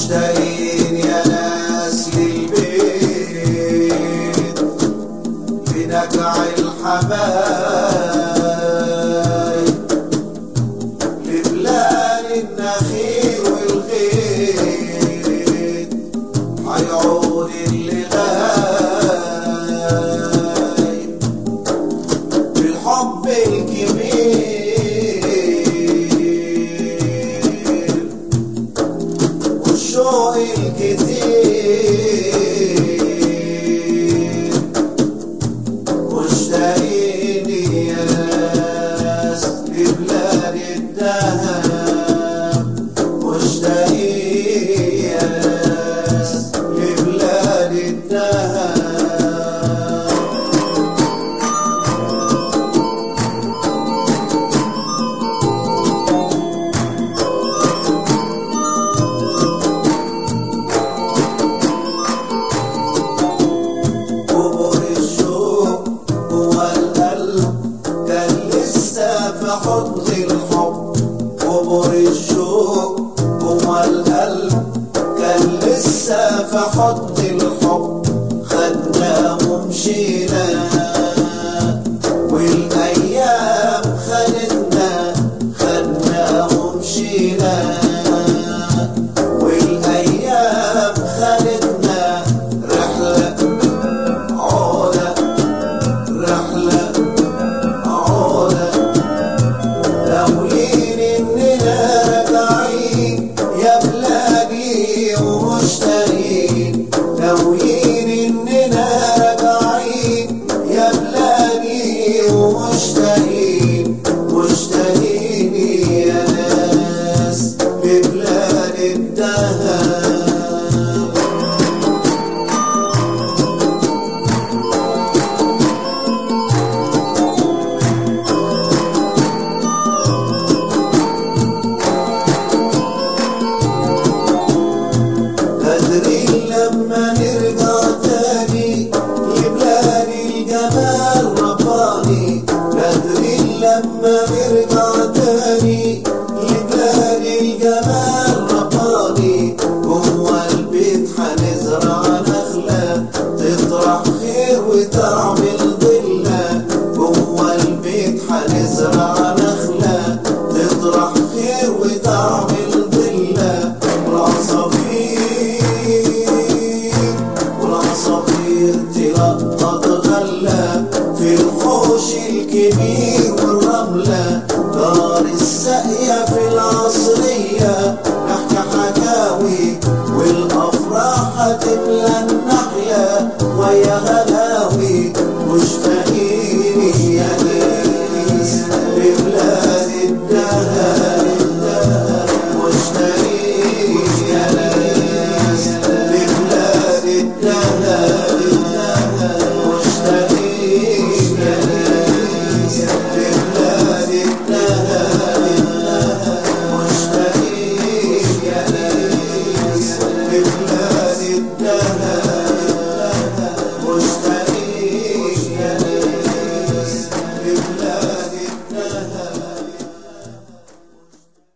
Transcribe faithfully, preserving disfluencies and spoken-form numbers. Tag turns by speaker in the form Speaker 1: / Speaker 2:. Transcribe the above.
Speaker 1: مشتاقين يا ناس للبيت بنجع الحبايب لبلاد النخيل والغيط هيعود اللي غايب بالحب الكبير والشوق الكتير. مشتاقين يا ناس لبلاد الدهب، مشتاقين يا ناس لبلاد الدهب. حضن الحب قبر الشوق جوه القلب كان لسه في حضن الحب. خدنا ومشينا والايام خدتنا، خدنا ومشينا والايام خدتنا. رحله عوده رحله ناويين اننا راجعين يا بلادي ومشتاقين، ناويين اننا راجعين يا بلادي ومشتاقين. مشتاقين يا ناس لبلاد الدهب. قادرين لما نرجع تاني لبلاد الجمال رباني، قادرين لما نرجع تاني لبلاد الجمال رباني. جوه البيت هنزرع نخلة تطرح خير وتعمل ضلة، جوه البيت هنزرع نخلة تطرح خير وتعمل ضلة. والعصافير تلقط غلة في الحوش الكبير والرملة. دار الساقية في العصرية نحكي حكاوي والأفراح هتملى الناحية ويا غدا.